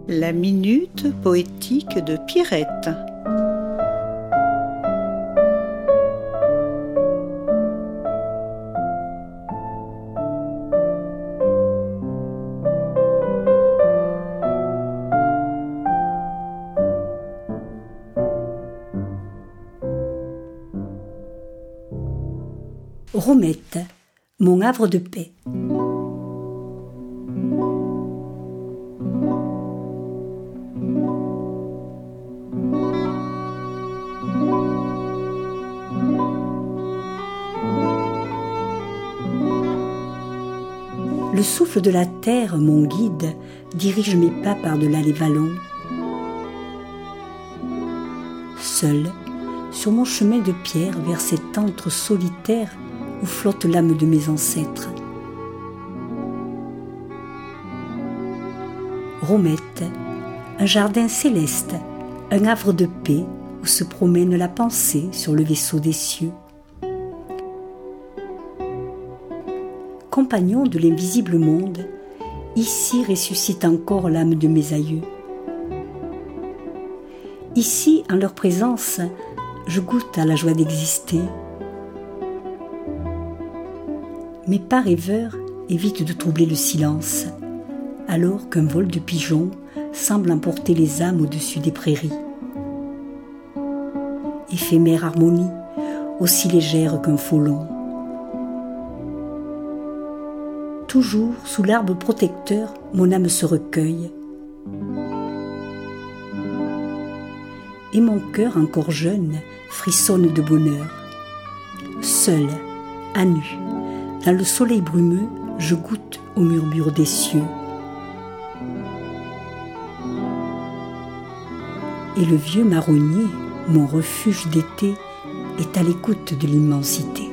La minute poétique de Pierrette. Romette, mon havre de paix. Le souffle de la terre, mon guide, dirige mes pas par-delà les vallons. Seul, sur mon chemin de pierre vers cet antre solitaire où flotte l'âme de mes ancêtres. Romette, un jardin céleste, un havre de paix où se promène la pensée sur le vaisseau des cieux. Compagnon de l'invisible monde, ici ressuscite encore l'âme de mes aïeux. Ici, en leur présence, je goûte à la joie d'exister. Mes pas rêveurs évitent de troubler le silence, alors qu'un vol de pigeons semble emporter les âmes au-dessus des prairies. Éphémère harmonie, aussi légère qu'un frelon. Toujours sous l'arbre protecteur, mon âme se recueille. Et mon cœur encore jeune frissonne de bonheur. Seul, à nu, dans le soleil brumeux, je goûte au murmure des cieux. Et le vieux marronnier, mon refuge d'été, est à l'écoute de l'immensité.